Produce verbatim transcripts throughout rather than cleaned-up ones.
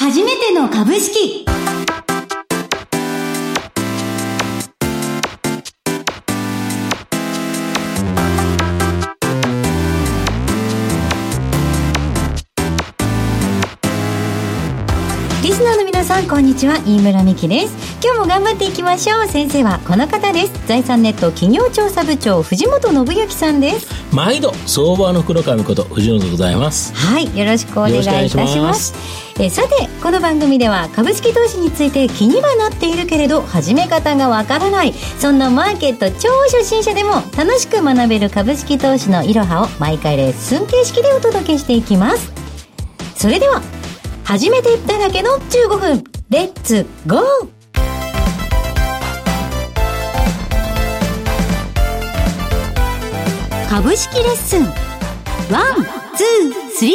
初めての株式。リスナーの皆さん、こんにちは。飯村美希です。今日も頑張っていきましょう。先生はこの方です。財産ネット企業調査部長、藤本信之さんです。 毎度相場の黒髪こと藤本でございます。 はい、よろしくお願いいたします。ますえさて、この番組では株式投資について気にはなっているけれど始め方がわからない、そんなマーケット超初心者でも楽しく学べる株式投資のいろはを毎回レッスン形式でお届けしていきます。それでは初めてだらけのじゅうごふん、レッツゴー。株式レッスンワン、ツー、スリー。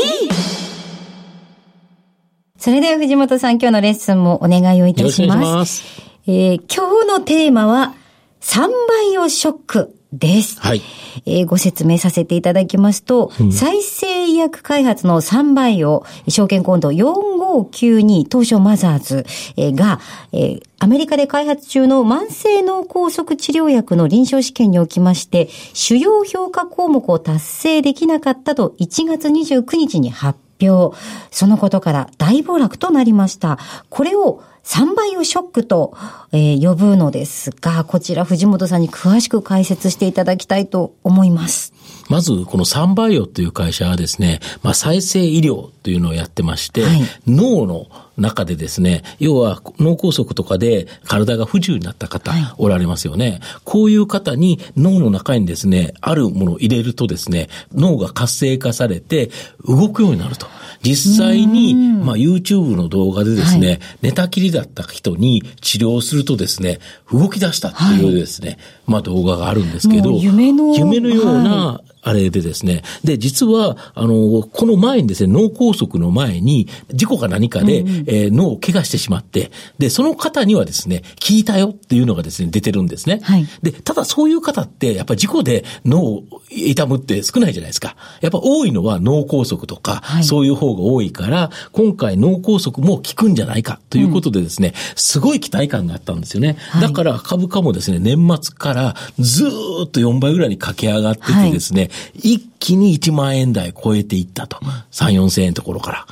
それでは藤本さん、今日のレッスンもお願いをいたします。よろしくお願いします。えー、今日のテーマはさんばいをショックです。はい。えー、ご説明させていただきますと、うん、再生医薬開発のさんばいを証券コードよんごきゅうに東証マザーズが、えー、アメリカで開発中の慢性脳梗塞治療薬の臨床試験におきまして、主要評価項目を達成できなかったといちがつにじゅうくにちに発表。そのことから大暴落となりました。これをさんばいをショックと、えー、呼ぶのですが、こちら藤本さんに詳しく解説していただきたいと思います。 まずこのサンバイオという会社はですね、まあ再生医療というのをやってまして、はい、脳の中でですね、要は脳梗塞とかで体が不自由になった方おられますよね、はい、こういう方に脳の中にですね、あるものを入れるとですね、脳が活性化されて動くようになると。実際に、まあ YouTube の動画でですね、はい、寝たきりだった人に治療するとですね、動き出したっていうですね、はい、まあ動画があるんですけど、 夢の、 夢のような、はい、あれでですね。で、実は、あの、この前にですね、脳梗塞の前に、事故か何かで、うんうん、えー、脳を怪我してしまって、で、その方にはですね、効いたよっていうのがですね、出てるんですね。はい、で、ただそういう方って、やっぱり事故で脳を痛むって少ないじゃないですか。やっぱ多いのは脳梗塞とか、はい、そういう方が多いから、今回脳梗塞も効くんじゃないかということでですね、うん、すごい期待感があったんですよね。はい、だから株価もですね、年末からずーっとよんばいぐらいに駆け上がっててですね、はい、一気にいちまんえん台超えていったと。さん、よんせんえんのところから。はい、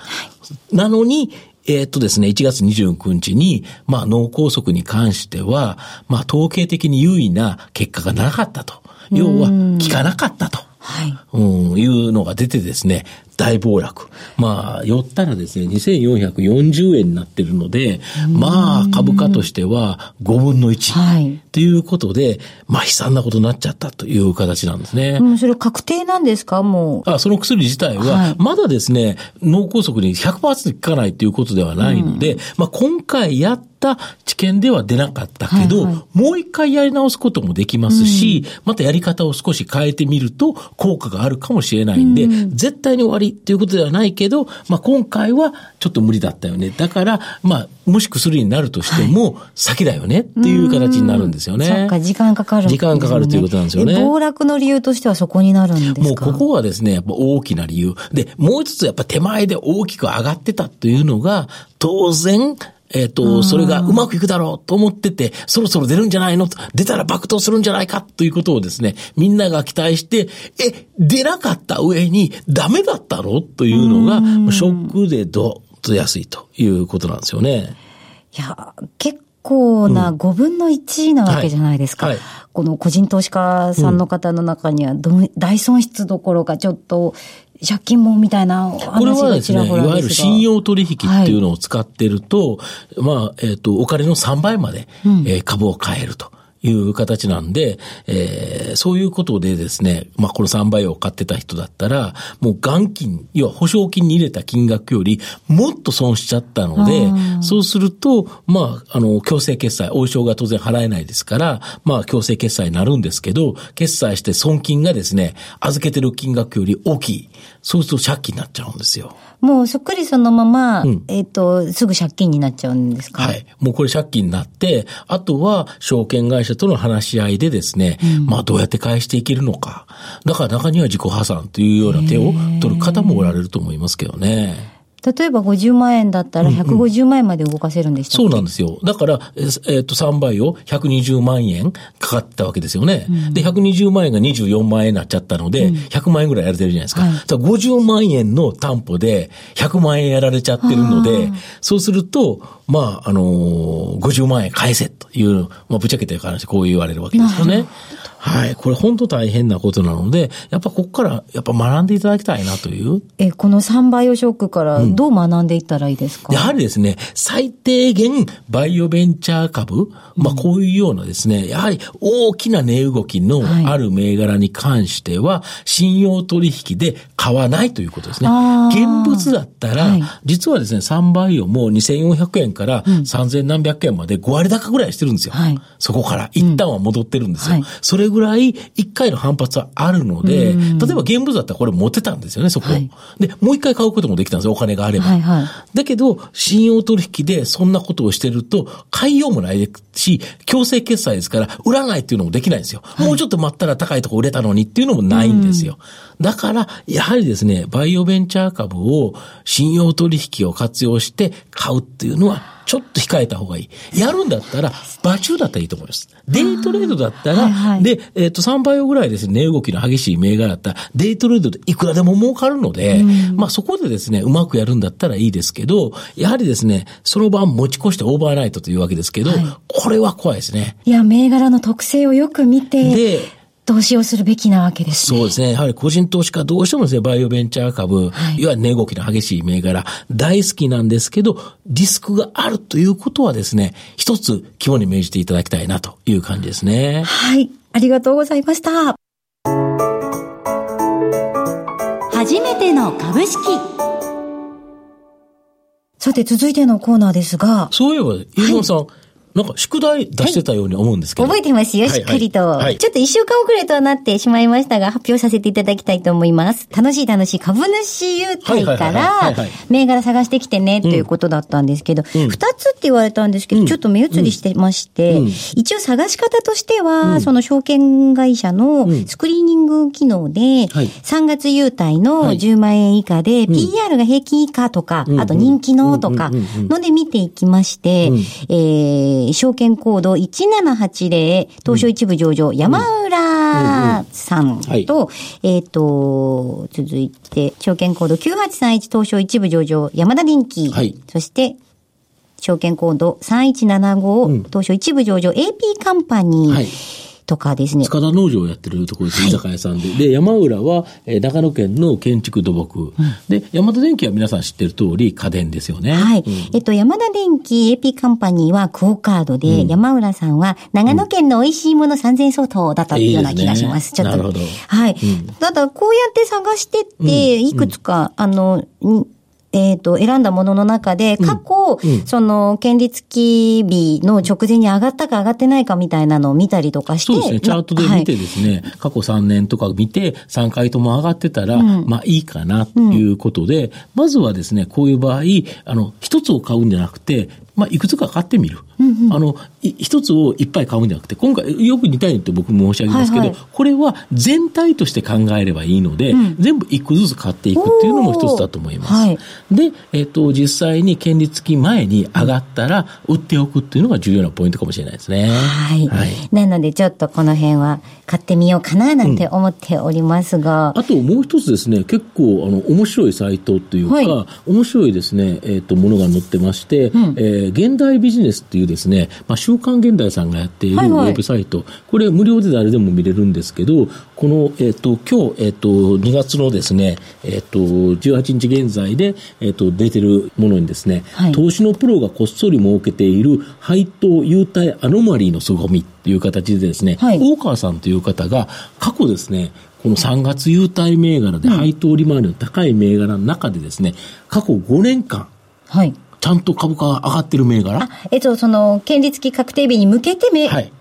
なのに、えー、っとですね、いちがつにじゅうくにちに、まあ脳梗塞に関しては、まあ統計的に優位な結果がなかったと。要は、効かなかったと。はい。うん、いうのが出てですね、大暴落。まあ、寄ったらですね、にせんよんひゃくよんじゅうえんになってるので、まあ、株価としてはごぶんのいち。はい。ということで、まあ、悲惨なことになっちゃったという形なんですね。 うん、それ確定なんですか、もう。 あ、その薬自体は、まだですね、脳梗塞に ひゃくパーセント 効かないということではないので、うん、まあ、今回やった治験では出なかったけど、はいはい、もう一回やり直すこともできますし、うん、またやり方を少し変えてみると効果があるかもしれないんで、うん、絶対に終わりっていうことではないけど、まあ、今回はちょっと無理だったよね。だから、まあ、もし薬になるとしても先だよねっていう形になるんですよね。 そっか、時間かかる、ね。 時間かかるということなんですよね。 暴落の理由としてはそこになるんですか？ もうここはですね、やっぱ大きな理由。で、もう一つやっぱ手前で大きく上がってたというのが、当然、えっと、それがうまくいくだろうと思ってて、そろそろ出るんじゃないのと、出たら爆投するんじゃないかということをですね、みんなが期待して、え、出なかった上にダメだったのというのが、ショックでどっと安いということなんですよね。 いや、結構なごぶんのいちなわけじゃないですか。うん、はいはい、この個人投資家さんの方の中にはど、うん、大損失どころかちょっと、借金もみたいな話がちらほらですが。これはですね、いわゆる信用取引っていうのを使ってると、はい、まあ、えっと、お金のさんばいまで、うん、えー、株を買えるという形なんで、えー、そういうことでですね、まあ、このさんばいを買ってた人だったら、もう元金、要は保証金に入れた金額よりもっと損しちゃったので、そうすると、まあ、あの、強制決済、応償が当然払えないですから、まあ、強制決済になるんですけど、決済して損金がですね、預けてる金額より大きい。そうすると借金になっちゃうんですよ。 もうそっくりそのまま、うん、えっと、すぐ借金になっちゃうんですか？ はい。もうこれ借金になって、あとは証券会社との話し合いでですね、うん、まあどうやって返していけるのか。だから中には自己破産というような手を取る方もおられると思いますけどね。 例えばごじゅうまんえんだったらひゃくごじゅうまんえんまで動かせるんでしたっけ？ そうなんですよ。だから、えー、っと、さんばいをひゃくにじゅうまんえんかかったわけですよね。うん、で、ひゃくにじゅうまんえんがにじゅうよんまんえんになっちゃったので、うん、ひゃくまんえんぐらいやれてるじゃないですか。はい、だからごじゅうまんえんの担保でひゃくまんえんやられちゃってるので、そうすると、まあ、あのー、ごじゅうまんえん返せという、まあ、ぶっちゃけてる話、こう言われるわけですよね。はい。これ本当大変なことなので、やっぱここからやっぱ学んでいただきたいなという。 え、このさんバイオショックからどう学んでいったらいいですか？ うん、やはりですね、最低限バイオベンチャー株、まあこういうようなですね、やはり大きな値動きのある銘柄に関しては、信用取引で買わないということですね。現物だったら、はい、実はですね、さんバイオもにせんよんひゃくえんからさんぜんなんびゃくえんまでごわり高ぐらいしてるんですよ。はい、そこから一旦は戻ってるんですよ。うんはい、それぐらい一回の反発はあるので、例えば現物だったらこれ持てたんですよね、そこ。はい、で、もう一回買うこともできたんですよ、お金があれば。はいはい、だけど、信用取引でそんなことをしてると、買いようもないし、強制決済ですから、売らないっていうのもできないんですよ。はい、もうちょっと待ったら高いとこ売れたのにっていうのもないんですよ。だから、やはりですね、バイオベンチャー株を信用取引を活用して買うっていうのは、ちょっと控えた方がいい。やるんだったら、場中だったらいいと思います。デイトレードだったら、はいはい、で、えっと、さんバイオぐらいですね、値動きの激しい銘柄だったら、デイトレードでいくらでも儲かるので、まあそこでですね、うまくやるんだったらいいですけど、やはりですね、その晩持ち越してオーバーナイトというわけですけど、はい、これは怖いですね。 いや、銘柄の特性をよく見て、で、投資をするべきなわけですね。 そうですね。やはり個人投資家どうしてもですね、バイオベンチャー株、はい、いわゆる値動きの激しい銘柄、大好きなんですけど、リスクがあるということはですね、一つ肝に銘じていただきたいなという感じですね。 はい。ありがとうございました。初めての株式。さて、続いてのコーナーですが。 そういえば、飯島さん、はい、なんか宿題出してたように思うんですけど。 はい、覚えてますよ、しっかりと、はいはい。ちょっと一週間遅れとはなってしまいましたが、発表させていただきたいと思います。楽しい楽しい株主優待から、銘柄探してきてね、ということだったんですけど、二、うん、つって言われたんですけど、うん、ちょっと目移りしてまして、うん、一応探し方としては、うん、その証券会社のスクリーニング機能で、うん、さんがつ優待のじゅうまんえん以下で、はい、ピーアール が平均以下とか、うん、あと人気のとか、ので見ていきまして、うん、えー証券コードいちななはちぜろ東証一部上場、うん、山浦さんと、うんうんはい、えっ、ー、と、続いて、証券コードきゅうはちさんいち東証一部上場、山田電機、はい、そして、証券コードさんいちななご、うん、東証一部上場、エーピー カンパニー、はいとかですね。 塚田農場をやってるところです、はい、居酒屋さんで。で、山浦は、えー、長野県の建築土木、うん。で、山田電機は皆さん知ってる通り家電ですよね。はい。うん、えっと、山田電機 エーピー カンパニーはクオカードで、うん、山浦さんは長野県の美味しいものさんぜんえん相当だったような気がします。 いいですね、ちょっと。なるほど。 はい。うん、ただ、こうやって探してって、いくつか、うん、あの、えっと、選んだものの中で、過去、うんうん、その、権利付き日の直前に上がったか上がってないかみたいなのを見たりとかして。 そうですね。チャートで見てですね、はい、過去さんねんとか見て、さんかいとも上がってたら、うん、まあいいかなということで、うん、まずはですね、こういう場合、あの、一つを買うんじゃなくて、まあ、いくつか買ってみる。うんうん、あの、一つをいっぱい買うんじゃなくて、今回よく似たようにって僕申し上げますけど、はいはい、これは全体として考えればいいので、うん、全部一個ずつ買っていくっていうのも一つだと思います。はい、で、えっと、実際に権利付き前に上がったら、売っておくっていうのが重要なポイントかもしれないですね。 はい。はい、なので、ちょっとこの辺は買ってみようかななんて思っておりますが。 うん、あともう一つですね、結構、あの、面白いサイトというか、はい、面白いですね、えっと、ものが載ってまして、うん、えー現代ビジネスっていうですね、まあ、週刊現代さんがやっているウェブサイト、はいはい、これ無料で誰でも見れるんですけど、この、えっと、今日、えっと、にがつのですね、えっと、じゅうはちにち現在で、えっと、出てるものにですね、はい、投資のプロがこっそり設けている配当優待アノマリーの凄みっていう形でですね、はい、大川さんという方が過去ですね、このさんがつ優待銘柄で配当利回りの高い銘柄の中でですね、過去ごねんかん、はい、ちゃんと株価が上がってる銘柄。 あ、えっと、その、権利付き確定日に向けてめ、はい、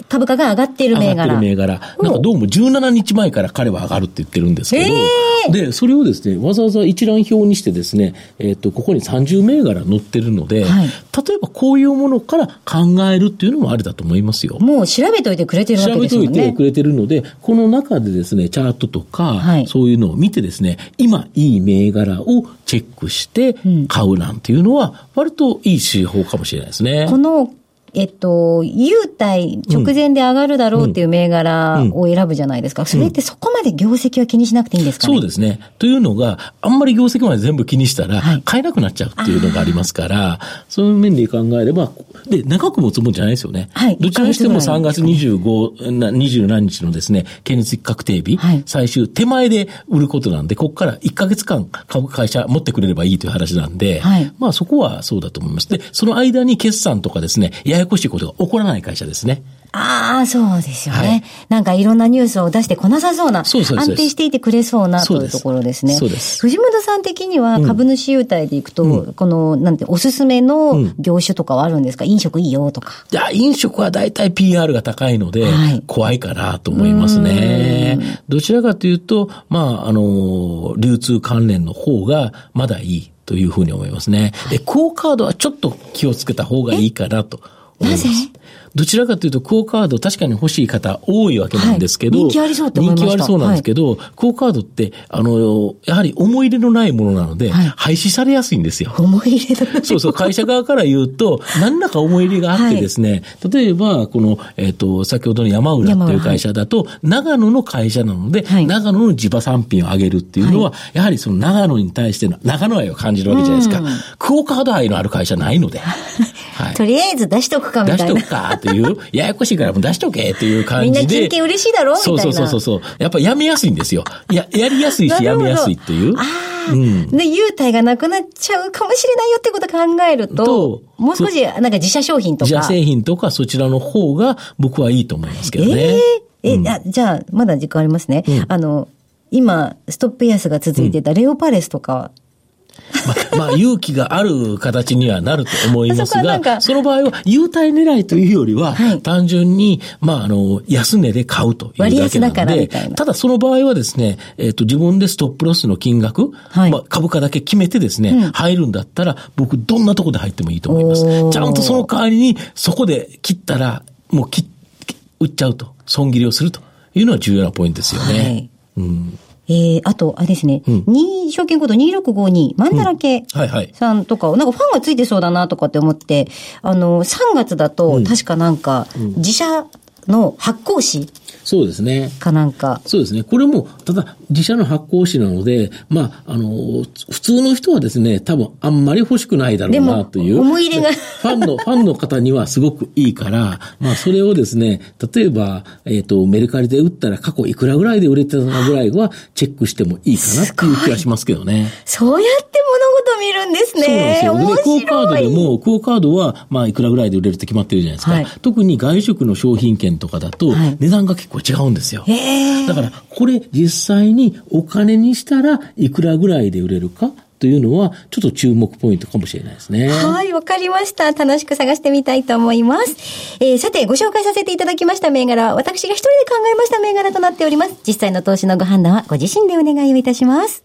株価が上がっている銘柄。 上がってる銘柄。なんかどうもじゅうしちにちまえから彼は上がるって言ってるんですけど、 えー、 で、それをですね、わざわざ一覧表にしてですね、えっと、ここにさんじゅうめいがら載ってるので、はい、例えばこういうものから考えるっていうのもありだと思いますよ。 もう調べといてくれてるわけですよね。 調べといてくれてるので、この中でですね、チャートとか、はい、そういうのを見てですね、今いい銘柄をチェックして買うなんていうのは、割といい手法かもしれないですね。 このえっと、優待直前で上がるだろうっていう銘柄を選ぶじゃないですか。それってそこまで業績は気にしなくていいんですかね。 そうですね。というのが、あんまり業績まで全部気にしたら、買えなくなっちゃうっていうのがありますから、はい、そういう面で考えれば、で、長く持つもんじゃないですよね。はい。どちらにしてもさんがつにじゅうご、にじゅう何日のですね、権利付き確定日、はい、最終手前で売ることなんで、ここからいっかげつかん株会社持ってくれればいいという話なんで、はい、まあそこはそうだと思います。で、その間に決算とかですね、やややこしいことが起こらない会社ですね。 ああ、そうですよね、はい。なんかいろんなニュースを出してこなさそうな、そうそうそう安定していてくれそうなというところですね。 そうです。 藤本さん的には株主優待でいくと、うん、この、なんて、おすすめの業種とかはあるんですか？飲食いいよとか。 いや、飲食はだいたい ピーアール が高いので、はい、怖いかなと思いますね。どちらかというと、まあ、あの、流通関連の方がまだいいというふうに思いますね。で、クオカードはちょっと気をつけた方がいいかなと。なぜ？どちらかというと、クオカード確かに欲しい方多いわけなんですけど、 はい、人気ありそうって思いました。 人気ありそうなんですけど、はい、クオカードって、あの、やはり思い入れのないものなので、はい、廃止されやすいんですよ。 思い入れのないもの。 そうそう、会社側から言うと、何らか思い入れがあってですね、はい、例えば、この、えっと、先ほどの山浦という会社だと、はい、長野の会社なので、はい、長野の地場産品を上げるっていうのは、はい、やはりその長野に対しての長野愛を感じるわけじゃないですか。クオカード愛のある会社ないので。 はい、とりあえず出しとくかみたいな。 出しとくかっていう、ややこしいからもう出しとけっていう感じで。 みんな金券嬉しいだろみたいな。 そうそうそうそう。やっぱやめやすいんですよ。や、やりやすいしやめやすいっていう。 ああ、うん。で、優待がなくなっちゃうかもしれないよってことを考えると、ともう少しなんか自社商品とか。 自社製品とかそちらの方が僕はいいと思いますけどね。えー、 え、うん、あ、じゃあ、まだ時間ありますね。うん、あの、今、ストップ安が続いてたレオパレスとか、うんまあ、まあ、勇気がある形にはなると思いますが、その場合は、優待狙いというよりは、はい、単純に、まあ、あの、安値で買うというだけなので、割安だからみたいな。ただその場合はですね、えっと、自分でストップロスの金額、はい、まあ、株価だけ決めてですね、うん、入るんだったら、僕、どんなとこで入ってもいいと思います。ちゃんとその代わりに、そこで切ったら、もう切っ、売っちゃうと、損切りをするというのは重要なポイントですよね。はい、うんえー、あと、あれですね、うん、に証券コードにろくごに、マンダラケさんとか、うんはいはい、なんかファンがついてそうだなとかって思って、あの、さんがつだと、確かなんか、自社の発行紙、 そうですね。 かなんか。 そうですね。これも、ただ、自社の発行紙なので、まあ、あの、普通の人はですね、多分あんまり欲しくないだろうなという。 思い入れが。 ファンの、ファンの方にはすごくいいから、まあ、それをですね、例えば、えっと、メルカリで売ったら過去いくらぐらいで売れてたのぐらいはチェックしてもいいかなっていう気がしますけどね。 そうやって物事見るんですね。 そうなんですよ。で、クオカードでも、クオカードは、まあ、いくらぐらいで売れるって決まってるじゃないですか。はい、特に外食の商品券とかだと、値段が結構違うんですよ。だから、これ実際にお金にしたらいくらぐらいで売れるかというのは、ちょっと注目ポイントかもしれないですね。 はい、わかりました。楽しく探してみたいと思います。えー、さて、ご紹介させていただきました銘柄は、私が一人で考えました銘柄となっております。実際の投資のご判断はご自身でお願いをいたします。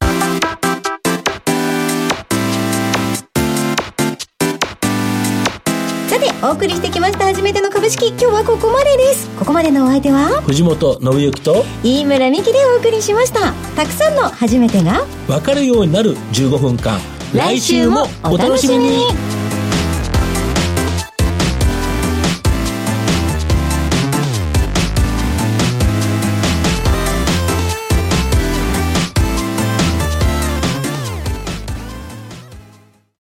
お送りしてきました初めての株式、今日はここまでです。ここまでのお相手は藤本信之と飯村美希でお送りしました。たくさんの初めてが分かるようになるじゅうごふんかん、来週もお楽しみに。